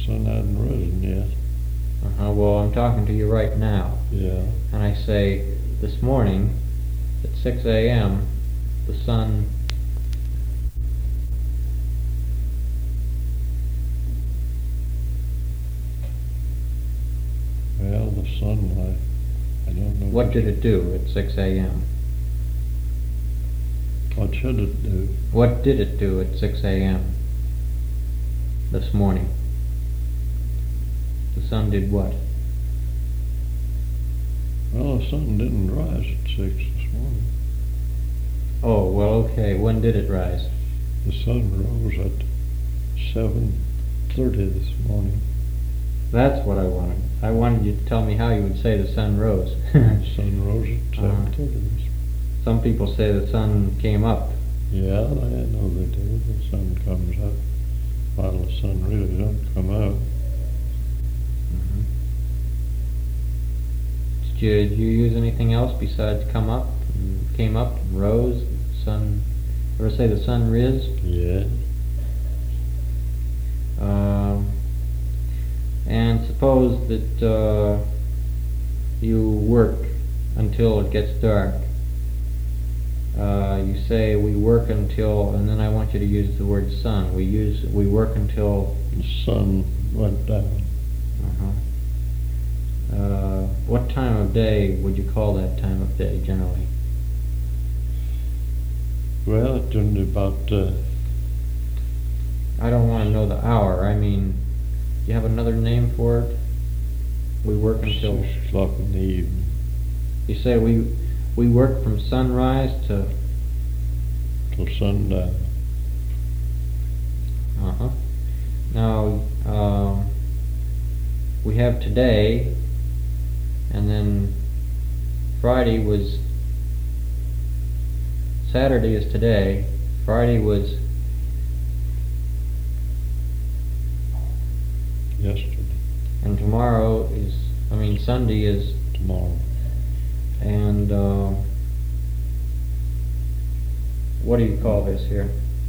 sun hadn't risen yet. Well, I'm talking to you right now. Yeah. And I say, this morning, at 6 a.m., the sun... Well, the sunlight, I don't know. What did it do at 6 a.m.? What should it do? What did it do at 6 a.m. this morning? The sun did what? Well, the sun didn't rise at 6 this morning. Oh, well, okay. When did it rise? The sun rose at 7:30 this morning. That's what I wanted. I wanted you to tell me how you would say the sun rose. The sun rose at 7:30. Some people say the sun came up. Yeah, I know they do. The sun comes up while the sun really don't come up. Did you use anything else besides come up, and came up, and rose, sun? Ever say the sun riz? Yeah. And suppose that you work until it gets dark. You say we work until, and then I want you to use the word sun. We work until the sun went down. What time of day would you call that time of day generally? Well, it's only about... I don't want to know the hour. I mean, do you have another name for it? We work until... 6 o'clock in the evening. You say we work from sunrise to... till sundown. Now, we have today, and then Friday was... Saturday is today, Friday was... yesterday. And tomorrow is... Sunday is... tomorrow. And, what do you call this here?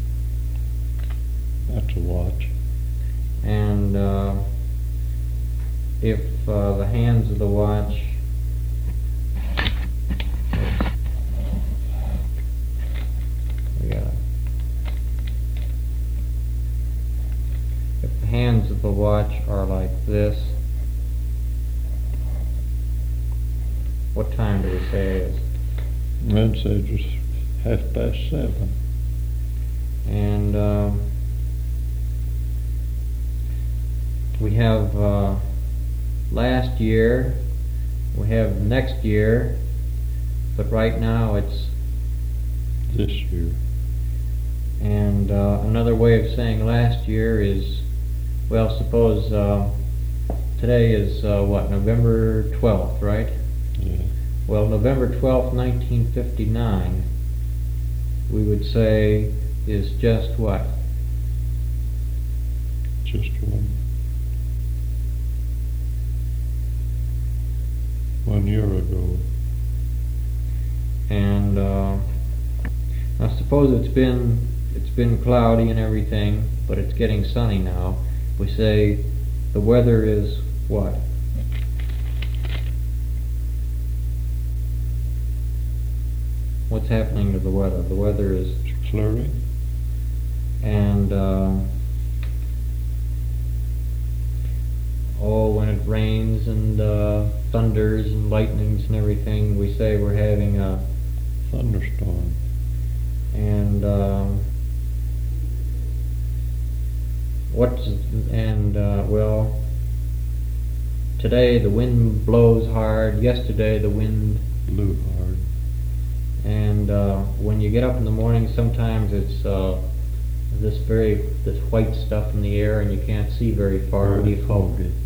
That's a watch. And, if the hands of the watch... If the hands of the watch are like this, what time do we say it is? I'd say it was 7:30. And we have last year, we have next year, but right now it's this year. And another way of saying last year is, well, suppose today is what, November 12th, right? Yeah. Well, November 12th, 1959, we would say is just what? Just one year ago. And now suppose it's been cloudy and everything, but it's getting sunny now. We say the weather is what? What's happening to the weather? The weather is clearing. And when it rains and thunders and lightnings and everything, we say we're having a thunderstorm. And well, today the wind blows hard. Yesterday the wind blew hard. And when you get up in the morning, sometimes it's this white stuff in the air, and you can't see very far. What do you call it?